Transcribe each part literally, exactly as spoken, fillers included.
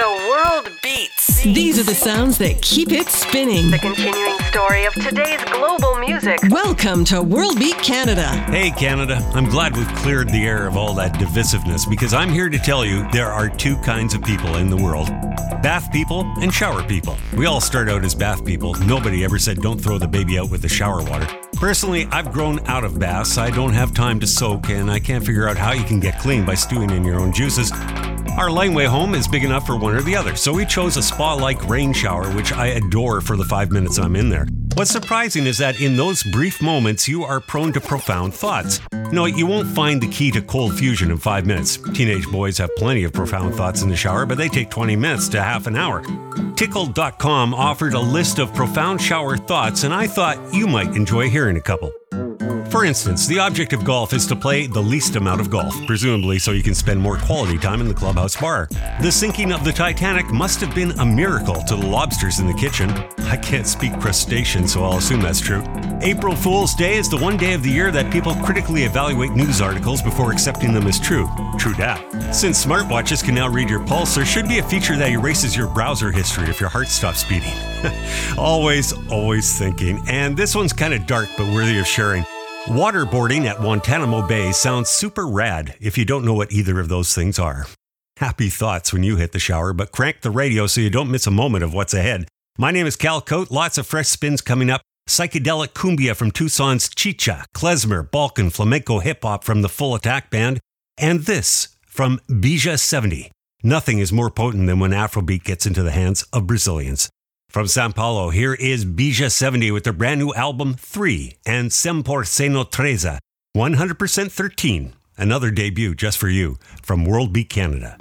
The world beats. These are the sounds that keep it spinning. The continuing story of today's global music. Welcome to World Beat Canada. Hey Canada, I'm glad we've cleared the air of all that divisiveness because I'm here to tell you there are two kinds of people in the world. Bath people and shower people. We all start out as bath people. Nobody ever said don't throw the baby out with the shower water. Personally, I've grown out of baths. I don't have time to soak and I can't figure out how you can get clean by stewing in your own juices. Our laneway home is big enough for one or the other, so we chose a spa-like rain shower, which I adore for the five minutes I'm in there. What's surprising is that in those brief moments, you are prone to profound thoughts. No, you won't find the key to cold fusion in five minutes. Teenage boys have plenty of profound thoughts in the shower, but they take twenty minutes to half an hour. Tickle dot com offered a list of profound shower thoughts, and I thought you might enjoy hearing a couple. For instance, the object of golf is to play the least amount of golf, presumably so you can spend more quality time in the clubhouse bar. The sinking of the Titanic must have been a miracle to the lobsters in the kitchen. I can't speak crustacean, so I'll assume that's true. April Fool's Day is the one day of the year that people critically evaluate news articles before accepting them as true. True dat. Since smartwatches can now read your pulse, there should be a feature that erases your browser history if your heart stops beating. always, always thinking. And this one's kind of dark, but worthy of sharing. Waterboarding at Guantanamo Bay sounds super rad if you don't know what either of those things are. Happy thoughts when you hit the shower, but crank the radio so you don't miss a moment of what's ahead. My name is Cal Cote. Lots of fresh spins coming up. Psychedelic cumbia from Tucson's Chicha, klezmer, Balkan, flamenco hip-hop from the Full Attack Band, and this from Bija seventy. Nothing is more potent than when Afrobeat gets into the hands of Brazilians. From São Paulo, here is Bija seventy with their brand new album three and cem por cento treze, one hundred percent thirteen. Another debut just for you from World Beat Canada.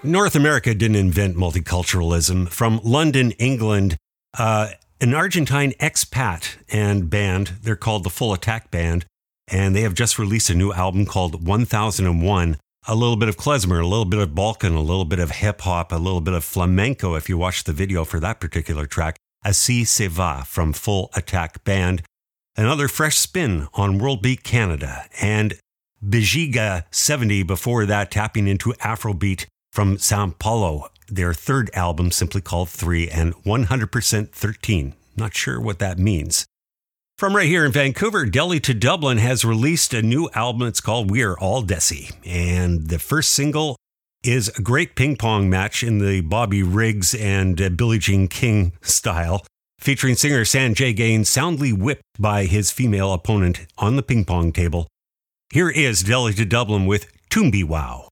North America didn't invent multiculturalism. From London, England, uh, an Argentine expat and band, they're called the Full Attack Band, and they have just released a new album called one thousand one. A little bit of klezmer, a little bit of Balkan, a little bit of hip-hop, a little bit of flamenco, if you watch the video for that particular track. Así se va from Full Attack Band. Another fresh spin on World Beat Canada. And Bexiga seventy before that, tapping into Afrobeat from Sao Paulo. Their third album simply called three and one hundred percent thirteen. Not sure what that means. From right here in Vancouver, Delhi to Dublin has released a new album. It's called We Are All Desi. And the first single is a great ping pong match in the Bobby Riggs and uh, Billie Jean King style, featuring singer Sanjay Gaines soundly whipped by his female opponent on the ping pong table. Here is Delhi to Dublin with Toombi Wow.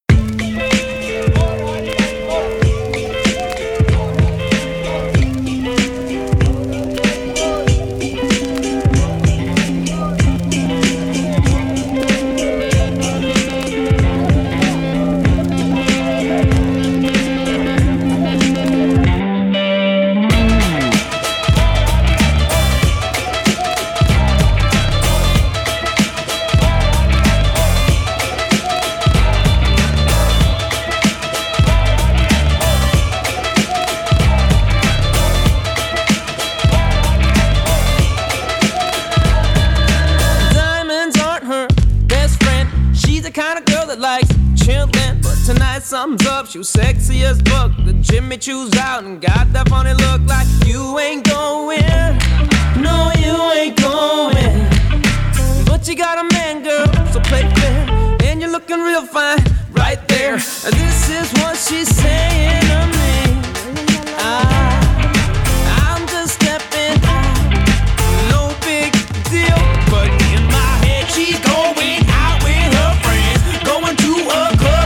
Something's up, she was sexy as fuck. The Jimmy Choo's out and got that funny look like you ain't going. No, you ain't going. But you got a man, girl, so play fair. And you're looking real fine right there. This is what she's saying to me. I, I'm just stepping out, no big deal. But in my head, she's going out with her friends, going to a club.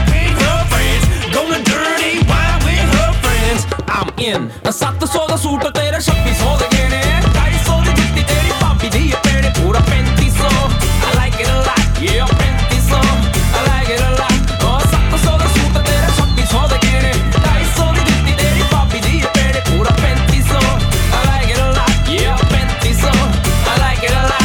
I'm in सत्त सौ दा suit तेरा छब्बी सौ दे गेने ढाई सौ दी जुत्ती तेरी भाभी दी पेड़े पूरा पैंती सौ I like it a lot, yeah पैंती सौ I like it a lot oh सत्त सौ दा सूट तेरा छब्बी सौ दे गेने ढाई सौ दी जुत्ती तेरी भाभी दी पेड़े पूरा पैंती सौ I like it a lot, yeah पैंती सौ I like it a lot.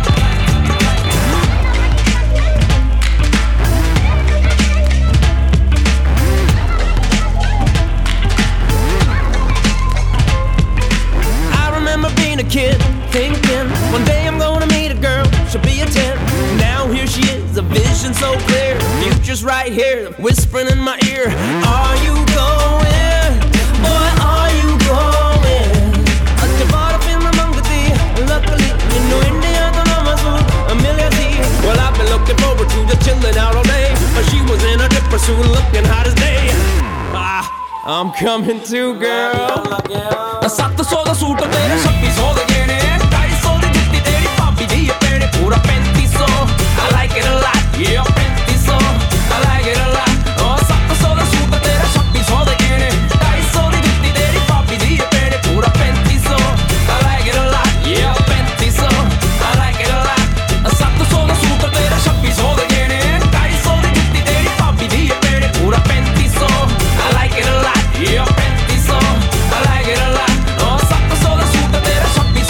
Kid, thinking one day I'm gonna meet a girl, she'll be a ten. Now here she is, a vision so clear. Future's right here, whispering in my ear. Are you going? Boy, are you going? I've bought up in the Mangati, luckily, you know India, the Namazu, a million tea. Well, I've been looking forward to just chilling out all day. But she was in a dipper suit, looking hot as day. Ah, I'm coming too, girl. सत्त सौ दा suit तेरे छब्बी सौ दे गेने ढाई सौ दी जुत्ती तेरी भाभी दी पेड़े पूरा पैंती सौ I like it a lot, yeah पैंती सौ I like it a lot oh सत्त सौ दा सूट तेरे छब्बी सौ दे गेने ढाई सौ दी जुत्ती तेरी भाभी दी पेड़े पूरा पैंती सौ I like it a lot, yeah पैंती सौ I like it a lot सत्त सौ दा सूट तेरे छब्बी सौ दे गेने ढाई सौ दी जुत्ती तेरी भाभी दी पेड़े पूरा पैंती सौ I like it a lot, yeah पैंती सौ I like it a lot.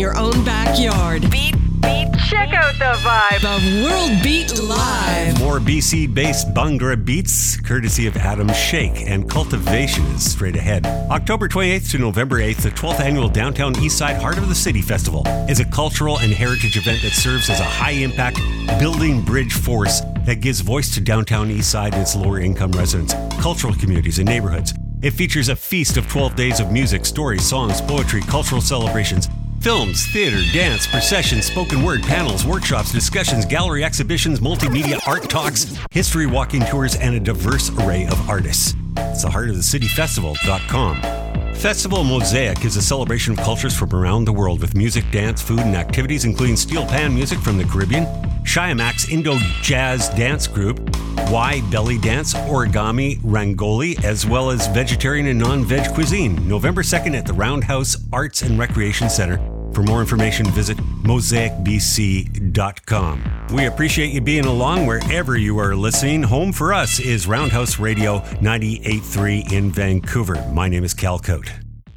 your own backyard. Beat, beat, check out the vibe. The World Beat Live. More B C-based Bhangra beats, courtesy of Adam Shake, and Cultivation is straight ahead. October twenty-eighth to November eighth, the twelfth annual Downtown Eastside Heart of the City Festival is a cultural and heritage event that serves as a high-impact building bridge force that gives voice to downtown Eastside and its lower-income residents, cultural communities, and neighborhoods. It features a feast of twelve days of music, stories, songs, poetry, cultural celebrations, films, theater, dance, processions, spoken word, panels, workshops, discussions, gallery exhibitions, multimedia art talks, history walking tours, and a diverse array of artists. It's the heart of the city festival dot com. Festival Mosaic is a celebration of cultures from around the world with music, dance, food, and activities including steel pan music from the Caribbean, Shiamak's Indo-Jazz Dance Group, Y Belly Dance, Origami, Rangoli, as well as vegetarian and non-veg cuisine. November second at the Roundhouse Arts and Recreation Center. For more information, visit mosaic b c dot com. We appreciate you being along wherever you are listening. Home for us is Roundhouse Radio ninety-eight point three in Vancouver. My name is Cal Cote.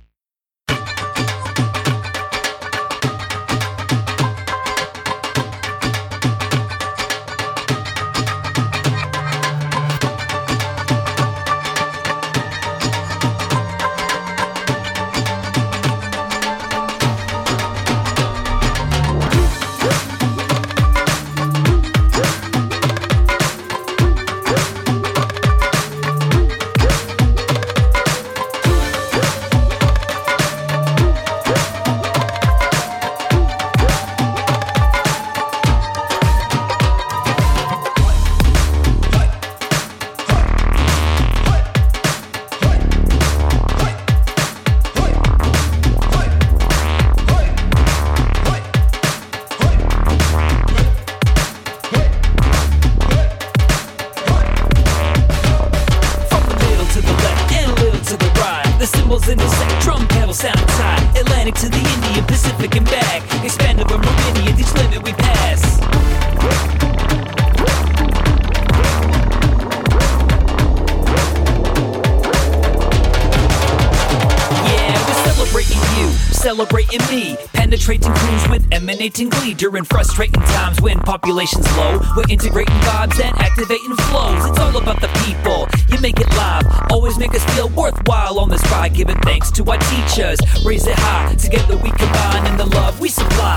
Celebrating me, penetrating crews with emanating glee during frustrating times when population's low. We're integrating vibes and activating flows. It's all about the people, you make it live. Always make us feel worthwhile on this ride. Giving thanks to our teachers, raise it high. Together we combine in the love we supply.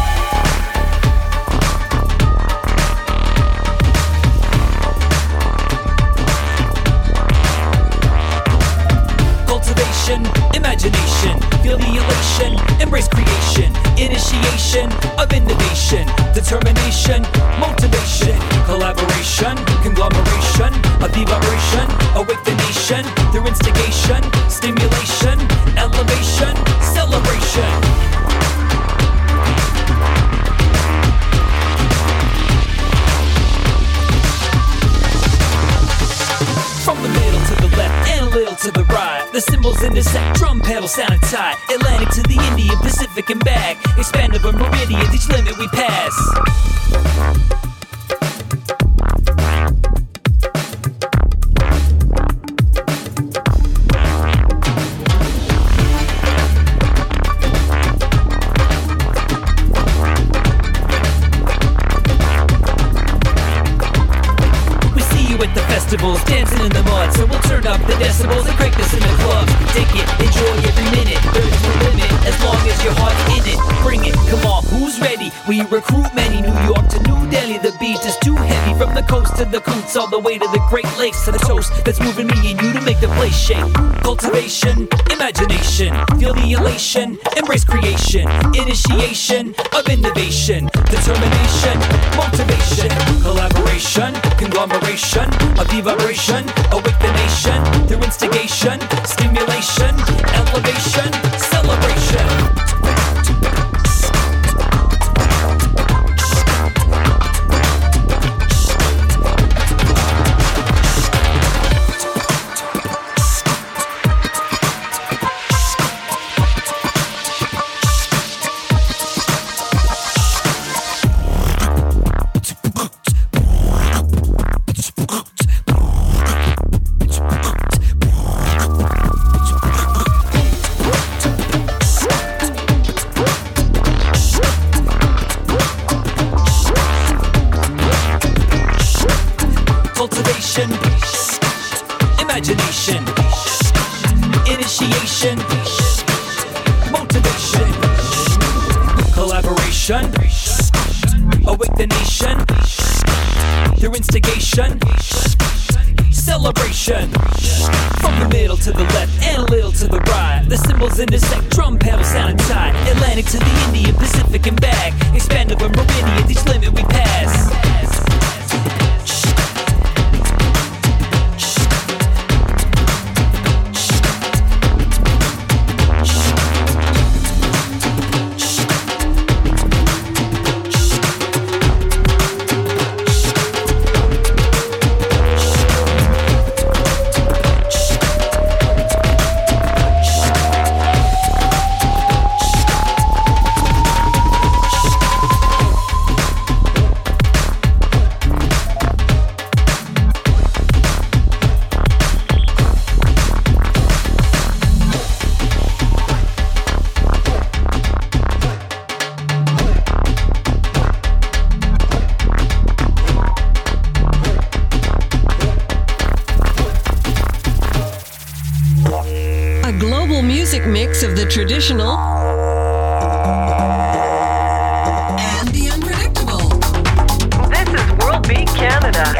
Imagination, feel the elation, embrace creation, initiation of innovation, determination, motivation, collaboration, conglomeration of the vibration, awake the nation through instigation, stimulation, elevation, celebration. From the middle to the left and a little to the right, the cymbals intersect, drum pedal sounding tight. Atlantic to the Indian, Pacific and back. Expand over meridians, each limit we pass. Dancing in the mud, so we'll turn up the decibels and crank this in the club. Take it, enjoy every minute. There's no limit as long as your heart's in it. Bring it, come on, who's ready? We recruit many. New York to New Delhi, the beat is too heavy. From the coast to the coots, all the way to the Great Lakes, to the toast that's moving me and you to make the place shake. Cultivation, imagination, feel the elation, embrace creation, initiation of innovation, determination, motivation, collaboration, conglomeration of the vibration, awake the nation through instigation, stimulation, elevation, celebration. Inspiration, imagination, initiation, motivation, collaboration, awake the nation, through instigation, celebration. From the middle to the left and a little to the right, the cymbals intersect, drum pedals sounding tight. Atlantic to the Indian, Pacific and back, expand over meridian, each limit we pass. Mix of the traditional and the unpredictable. This is World Beat Canada.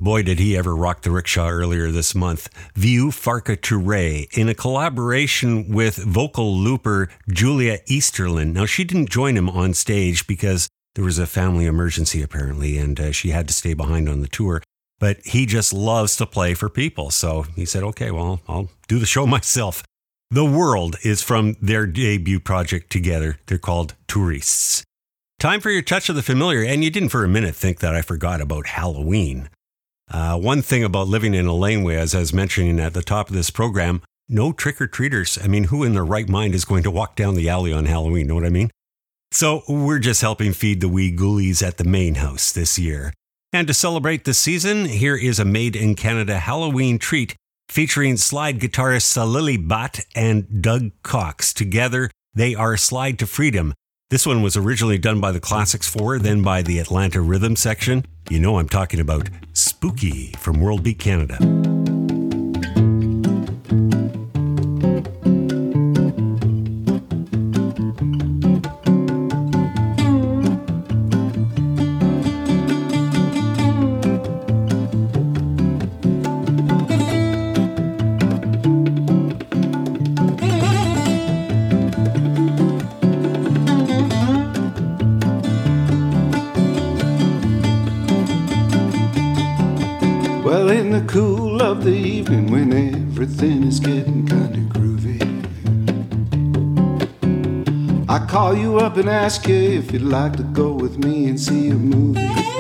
Boy, did he ever rock the rickshaw earlier this month. Viu Farka Touré, in a collaboration with vocal looper Julia Easterlin. Now, she didn't join him on stage because there was a family emergency, apparently, and uh, she had to stay behind on the tour. But he just loves to play for people. So he said, okay, well, I'll do the show myself. The World is from their debut project together. They're called Tourists. Time for your touch of the familiar. And you didn't for a minute think that I forgot about Halloween. Uh, one thing about living in a laneway, as I was mentioning at the top of this program, no trick-or-treaters. I mean, who in their right mind is going to walk down the alley on Halloween? Know what I mean? So we're just helping feed the wee ghoulies at the main house this year. And to celebrate the season, here is a Made in Canada Halloween treat featuring slide guitarist Lily Batt and Doug Cox. Together, they are Slide to Freedom. This one was originally done by the Classics Four, then by the Atlanta Rhythm Section. You know I'm talking about Spooky from World Beat Canada. Well, in the cool of the evening when everything is getting kind of groovy, I call you up and ask you if you'd like to go with me and see a movie.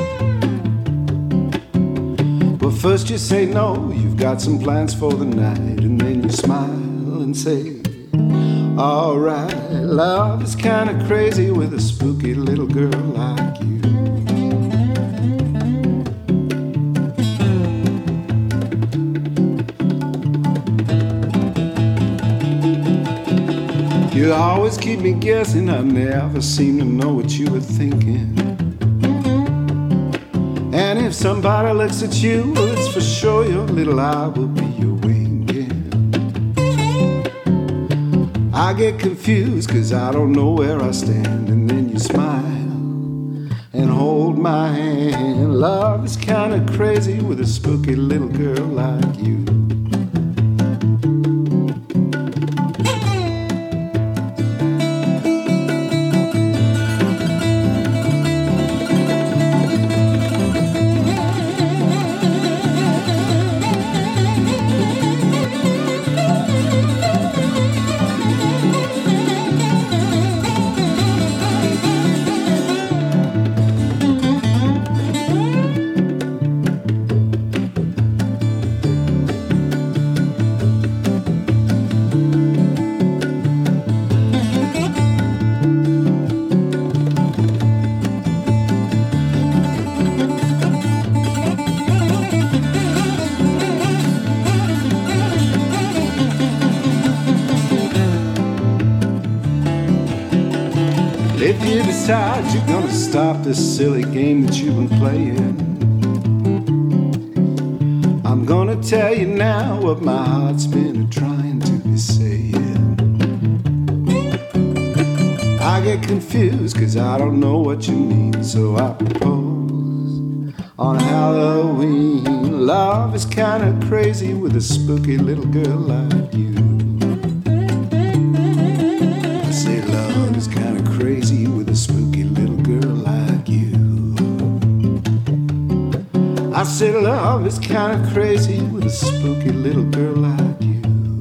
But first you say no, you've got some plans for the night, and then you smile and say, alright, love is kind of crazy with a spooky little girl like you. You always keep me guessing, I never seem to know what you were thinking. And if somebody looks at you, well, it's for sure your little eye will be your winging. I get confused cause I don't know where I stand, and then you smile and hold my hand. Love is kinda crazy with a spooky little girl like you. If you decide you're gonna stop this silly game that you've been playing, I'm gonna tell you now what my heart's been trying to be saying. I get confused cause I don't know what you mean, so I propose on Halloween. Love is kinda crazy with a spooky little girl like you. I say love is kinda crazy with a spooky little girl like you. I say love is kinda crazy with a spooky little girl like you.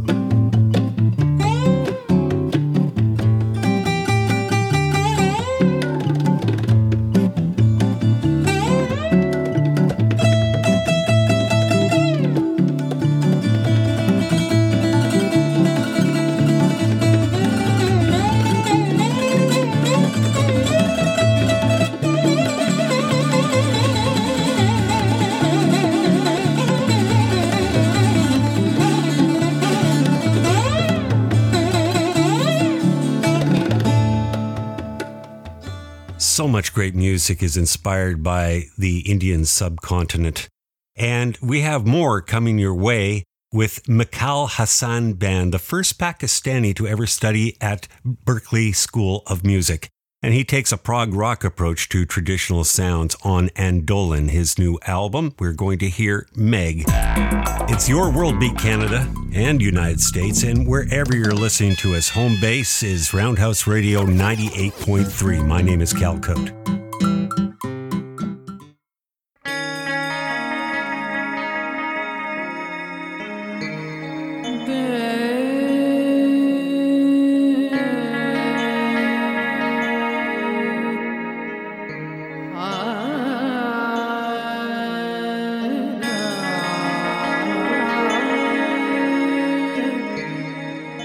So much great music is inspired by the Indian subcontinent. And we have more coming your way with Mikal Hassan Band, the first Pakistani to ever study at Berklee School of Music. And he takes a prog rock approach to traditional sounds on Andolan, his new album. We're going to hear Meg. It's your world beat, Canada and United States, and wherever you're listening to us, home base is Roundhouse Radio ninety-eight point three. My name is Cal Cote.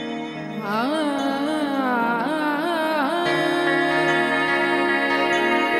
Ah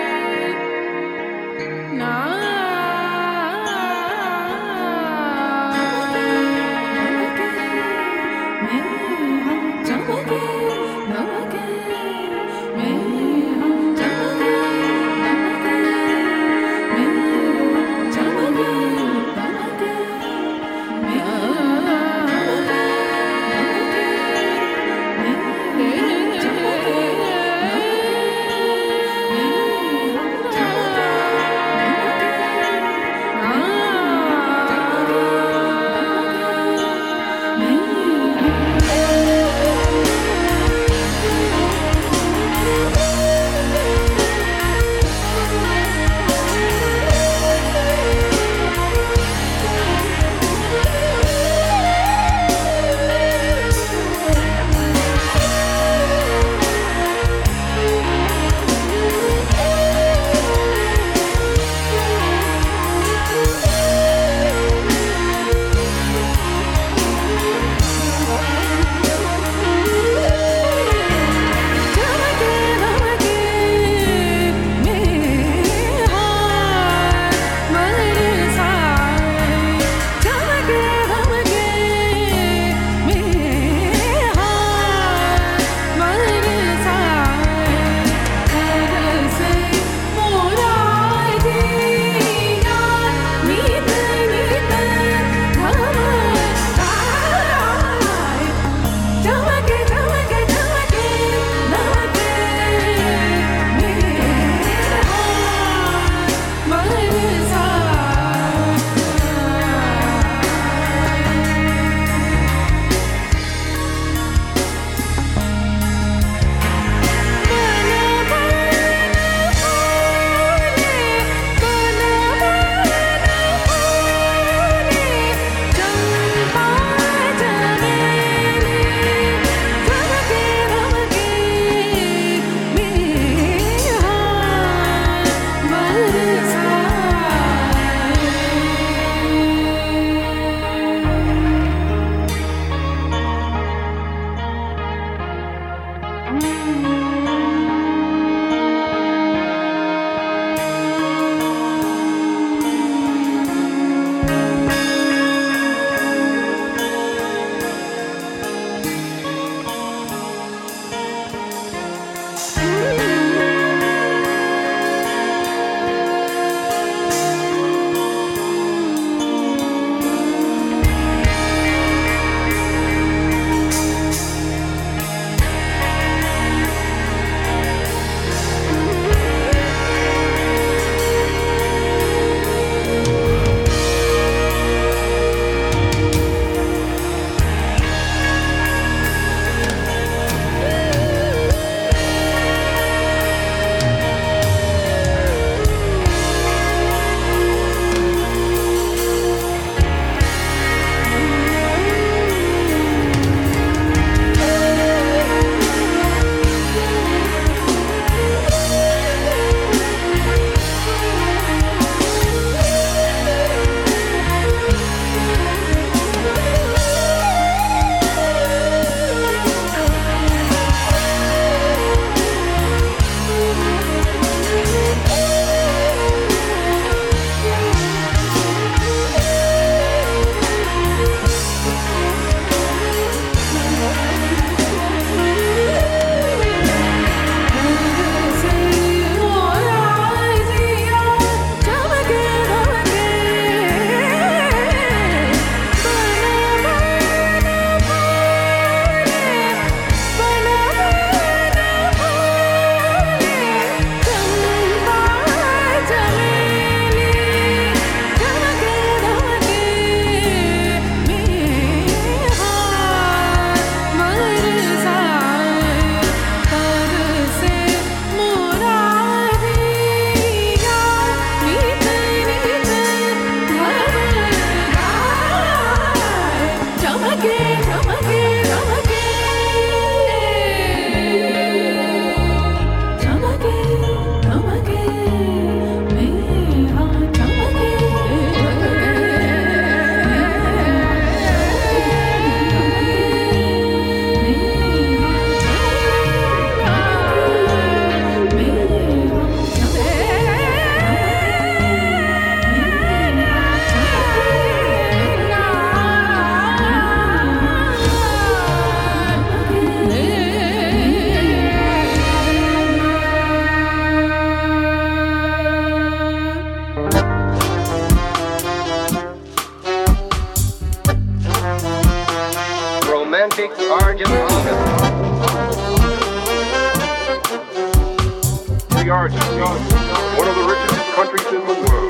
the Argentina, one of the richest countries in the world.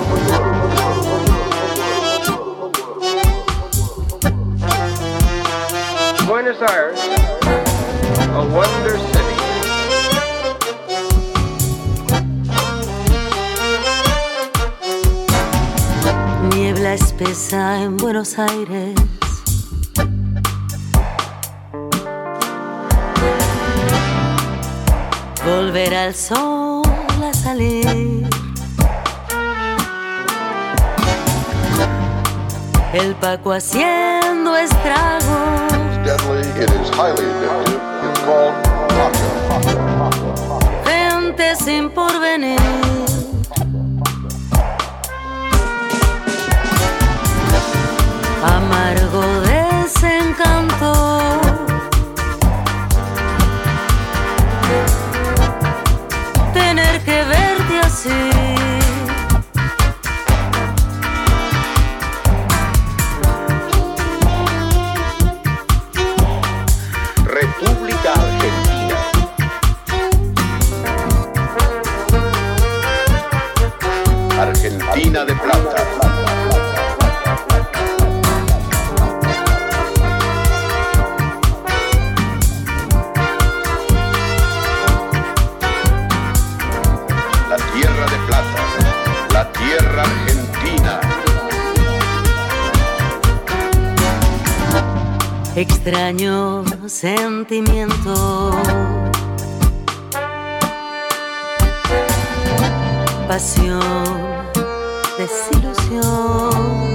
Buenos Aires, a wonder city. Niebla espesa en Buenos Aires. Volver al sol a salir. El Paco haciendo estragos. Deadly, it is highly addictive. It's called Paco. Gente sin porvenir. Amargo desencanto. Tener que verte así. República Argentina. Argentina de plata. La tierra de plata. La tierra argentina. Extraño sentimiento. Pasión, desilusión.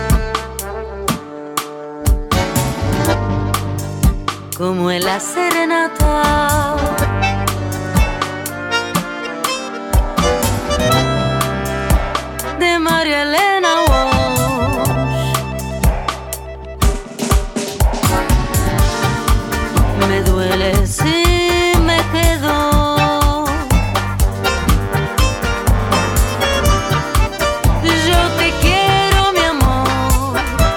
Como en la serenata. De María Elena Walsh. Me duele si me quedo. Yo te quiero, mi amor.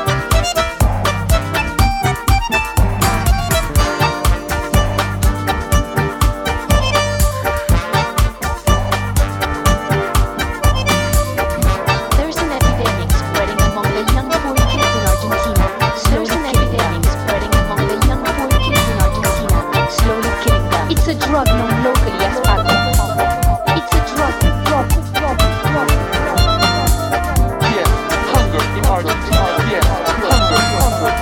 There's an epidemic spreading among the young poor kids in Argentina. There's an epidemic spreading among the young poor kids in Argentina, slowly killing them. It's a drug known locally as Paco. It's a drug, drug, drug, drug. Yes, hunger in Argentina. Yes, hunger, hunger.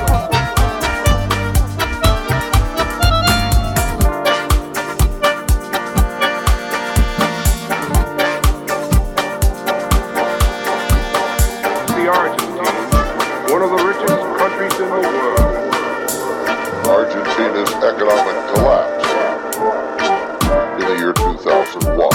The Argentina, one of the richest countries in the world. Argentina's economic collapse in the year two thousand one.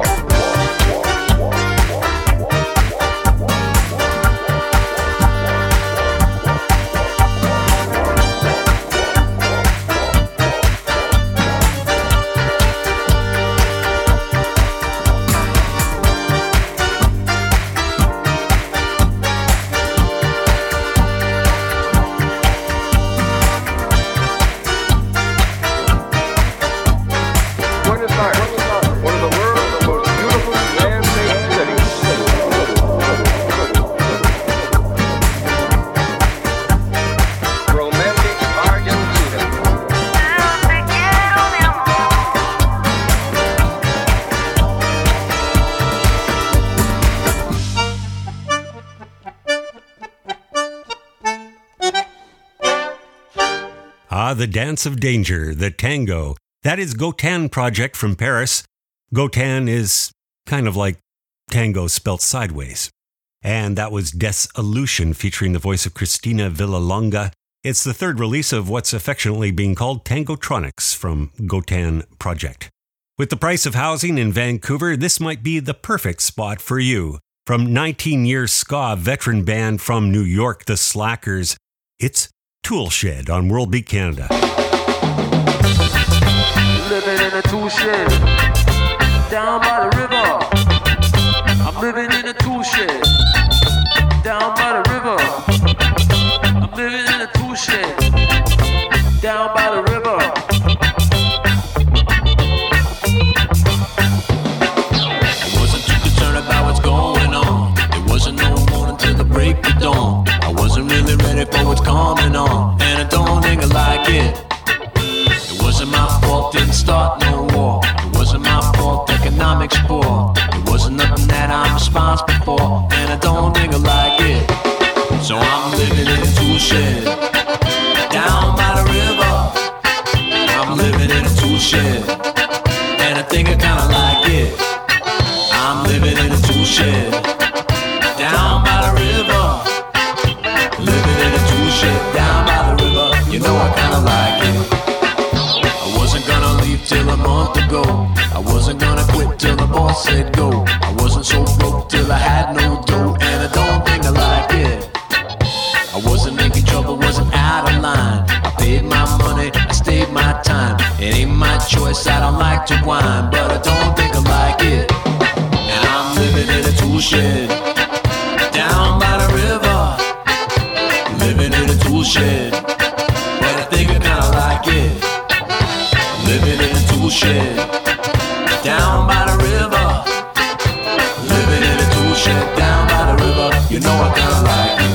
Buenos Aires, one of the world's most beautiful land-based cities. Romantic Argentina. Ah, the Dance of Danger, the tango. That is Gotan Project from Paris. Gotan is kind of like tango spelt sideways. And that was Desillusion featuring the voice of Cristina Villalonga. It's the third release of what's affectionately being called Tangotronics from Gotan Project. With the price of housing in Vancouver, this might be the perfect spot for you. From nineteen years ska veteran band from New York, the Slackers, it's Toolshed on World Beat Canada. Living in a tool shed down by the river. I'm living in a tool shed down by the river. I'm living in a tool shed down by the river. think I kinda like it. I'm living in a tool shed down by the river. Living in a tool shed down by the river. You know I kinda like it. I wasn't gonna leave till a month ago. I wasn't gonna quit till the boss said go. I wasn't so broke till I had no dough, and I don't think I like it. I wasn't making trouble, wasn't out of line. I paid my money, I stayed my time. It ain't my choice, I don't like to whine, but I don't think I like it. And I'm living in a tool shed down by the river. Living in a tool shed, but I think I kinda like it. Living in a tool shed down by the river. Living in a tool shed down by the river. You know I kinda like it.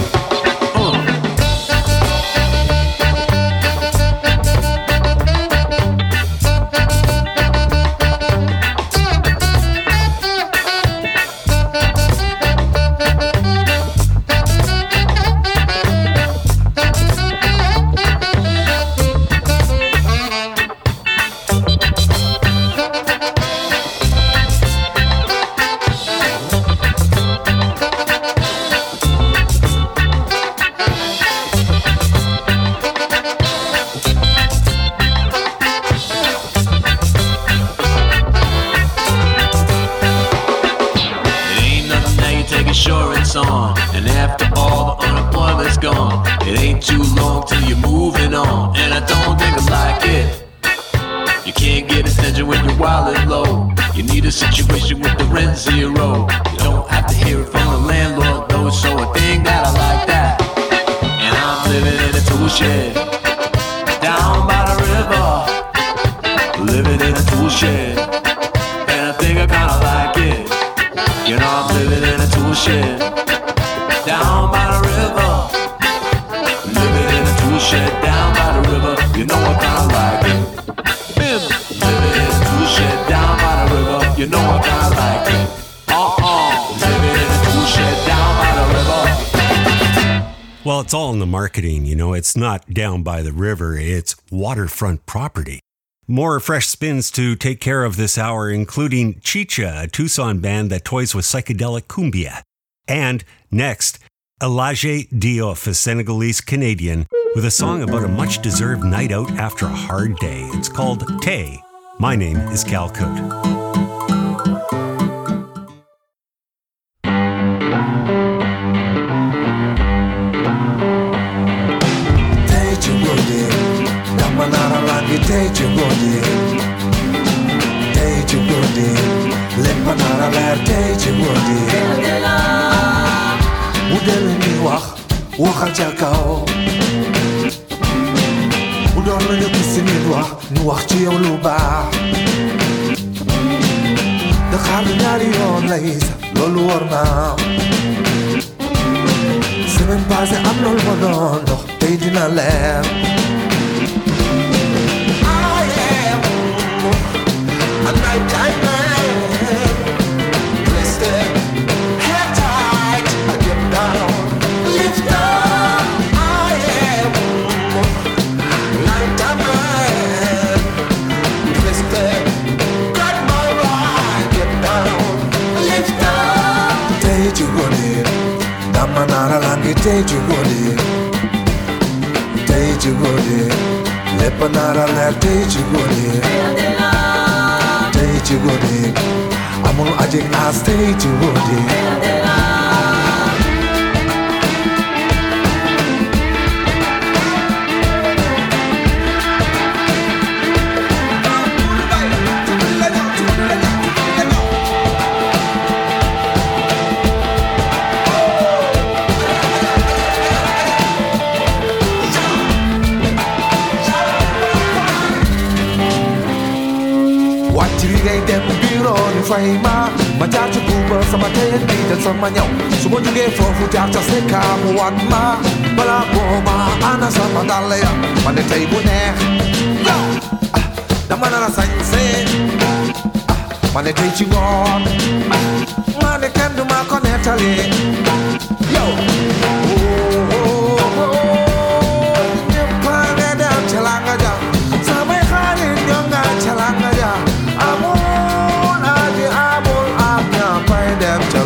Well, it's all in the marketing, you know. It's not down by the river, it's waterfront property. More fresh spins to take care of this hour, including Chicha, a Tucson band that toys with psychedelic cumbia. And next, Elijah Diouf, a Senegalese Canadian, with a song about a much-deserved night out after a hard day. It's called Tay. My name is Cal Cote. Day to go day, day to go day, let banana let day to go day. Udel ni wax waxal ca kaw. Udon la ñu gis ni wax ñu wax ci yow lu baax. Da xaar ñaari yoon lay sa loolu war na. Semaine passée am loolu ma doon dox tey dina leer. A nighttime man, twisted, head tight, I get down, lift up, I am. Nighttime man, twisted, got my right, get down, lift up. Day to go there, Damanara Langi, day to go there, day to go there, Lepanara left, day to go there. Stay to go there. I'm gonna adject I stay to go there. Dem biro ni fay ma ma jaar ci buuba sama tey bi del sama ñaw su ma jógee foofu jaar ca seka mu wat ma bala booba ana sama dàll ya ma ne tey bu neex dama nara sañse ma ne tey ci ngoon ma ne kenn du ma ko nettali yow ñëpp a ne dem ca langa ja samay xarit ñoo nga ca langa ja amoo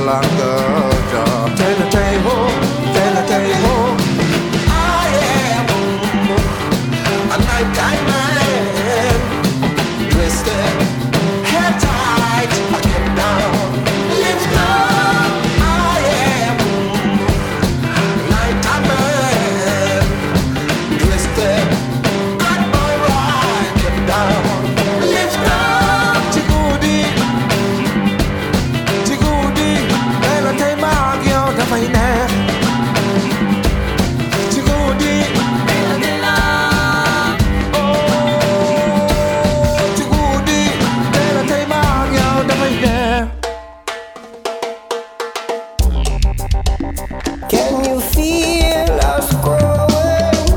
longer. Take a day home, take a day home. I am a nighttime man, twisted, head tight, I get down, lift up. I am a nighttime man, twisted, got my right, get down, lift up. Chigudi, chigudi, bella te magio da fai ne. Chigudi, bella te la. Can you feel us growing?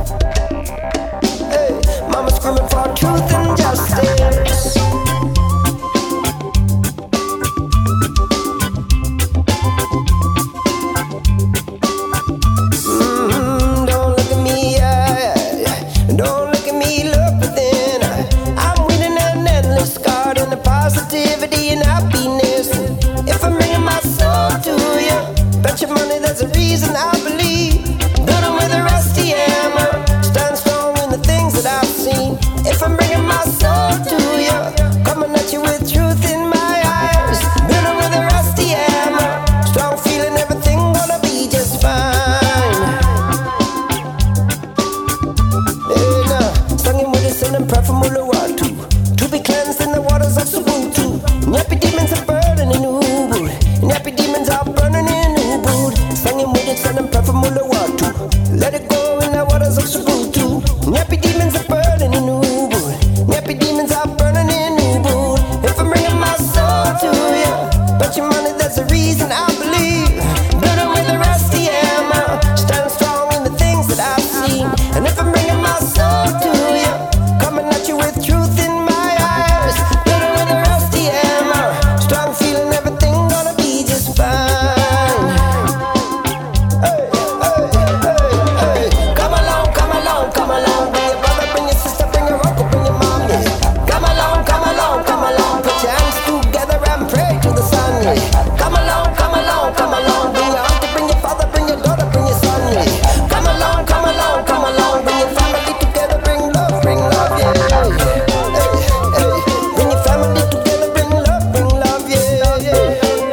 Hey, mama screaming for truth and justice. Mm, don't look at me, yeah. Don't look at me, look within. I'm winning an endless garden of positivity and happiness. If I'm bringing my soul to you, bet your money there's a reason I believe. Building with a rusty hammer, stand strong in the things that I've seen. If I'm bringing my soul to you, coming at you with truth in my eyes. Building with a rusty hammer, strong feeling everything gonna be just fine. And uh, singing with a sin and prayer from Uluwatu, to be cleansed in the waters of Subutu. Nyappy demons are burning in Ubud. Nyappy demons are burning in Ubud. Singing with it, sending prayer from Uluwatu. Let it go in the waters of Subutu. Nyappy demons are burning in Ubud. Nyappy demons are burning in Ubud. If I'm bringing my soul to you, bet your money there's a reason I believe. Building with a rusty hammer, stand strong in the things that I've seen. And if I'm bringing my soul to you, coming at you with truth in my eyes. Building with a rusty hammer, strong feeling everything gonna be just fine. Hey, hey, hey, hey. Come along, come along, come along. Bring your brother, bring your sister, bring your uncle, bring your mommy. Come along, come along, come along. Put your hands together and pray to the sun. Come along, come along, come along. Bring your auntie, bring your father, bring your daughter, bring your son. Come along, come along, come along. Bring your family together, bring love, bring love, yeah. Hey, hey. Bring your family together, bring love, bring love, yeah, yeah.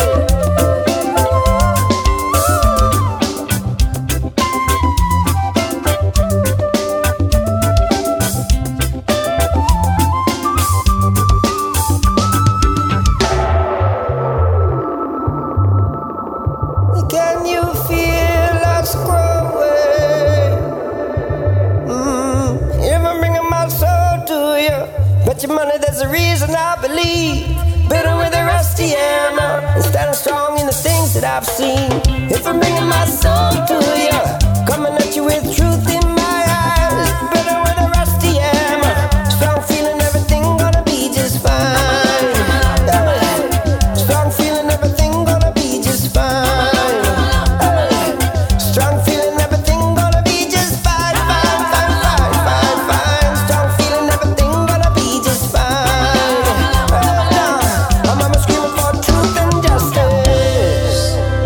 Can you feel us growing? Mm, if I'm bringing my soul to you, bet your money there's a reason I believe. Building with a rusty hammer and standing strong in the things that I've seen. If I'm bringing my soul to you, coming at you with truth in my eyes. Building with a rusty hammer, strong feeling everything gonna be just fine. Hey, strong feeling everything gonna be just fine. Hey, strong feeling everything gonna be just fine, fine, fine, fine, fine, fine. Strong feeling everything gonna be just fine. Hey, now, I'm mama screaming for truth and justice.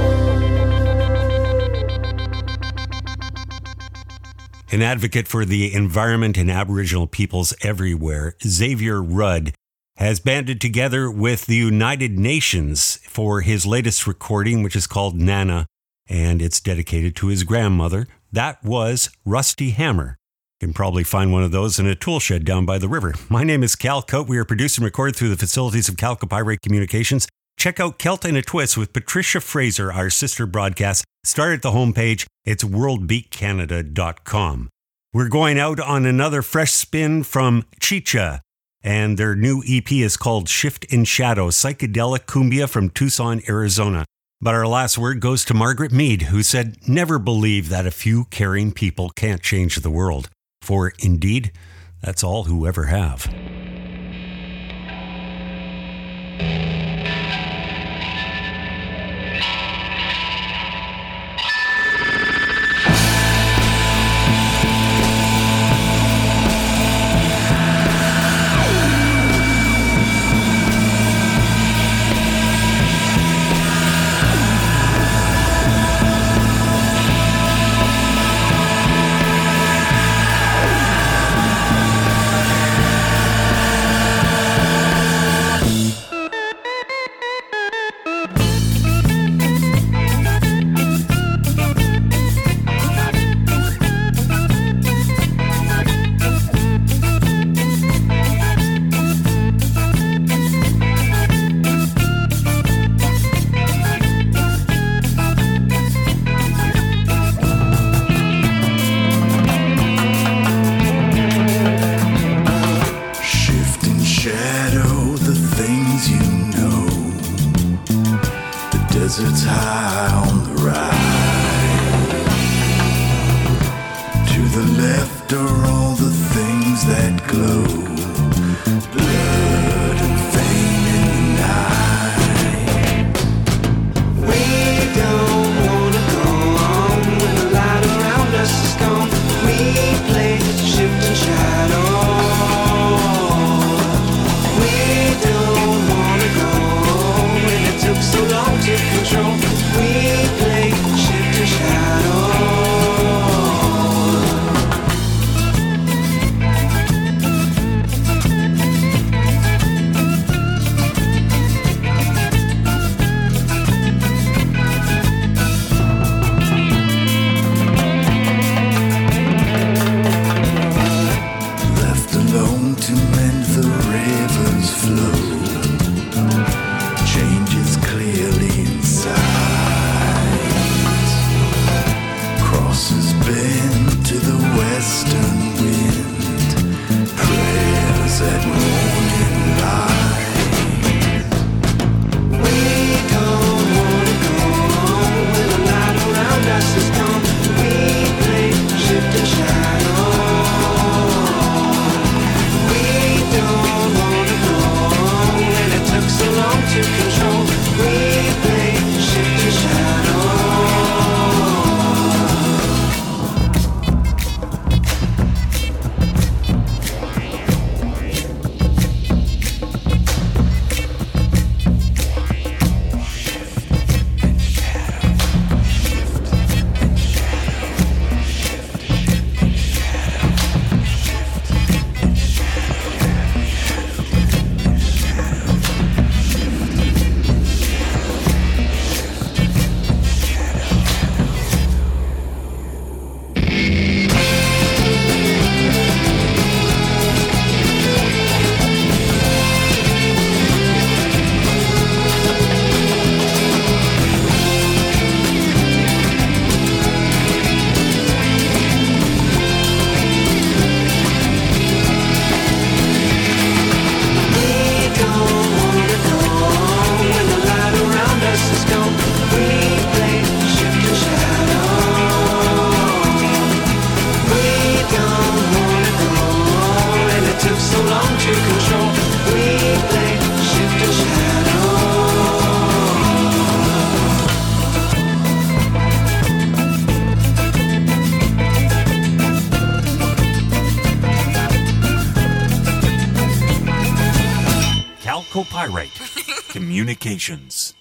An advocate for the environment and Aboriginal peoples everywhere, Xavier Rudd has banded together with the United Nations for his latest recording, which is called Nana, and it's dedicated to his grandmother. That was Rusty Hammer. You can probably find one of those in a tool shed down by the river. My name is Cal Cote. We are produced and recorded through the facilities of Calcopyrate Communications. Check out Celt in a Twist with Patricia Fraser, our sister broadcast. Start at the homepage. It's world beat canada dot com. We're going out on another fresh spin from Chicha, and their new E P is called Shift in Shadow, psychedelic cumbia from Tucson, Arizona. But our last word goes to Margaret Mead, who said, "Never believe that a few caring people can't change the world, for indeed, that's all who ever have." Deserts high on the right. To the left are all the things that glow. Blood and fame in the night. We don't wanna go on when the light around us is gone. We play shift and shadow. We don't wanna go when it took so long to control. We play shift and shadow. Left alone to mend the river's flow. Changes clearly inside. Crosses bend to the western wind. Prayers at morning light. We don't wanna go when the light around us is gone. We play shift and shadow. We don't wanna go when it took so long to control. We play shift and shadow. Calcopyrite Communications.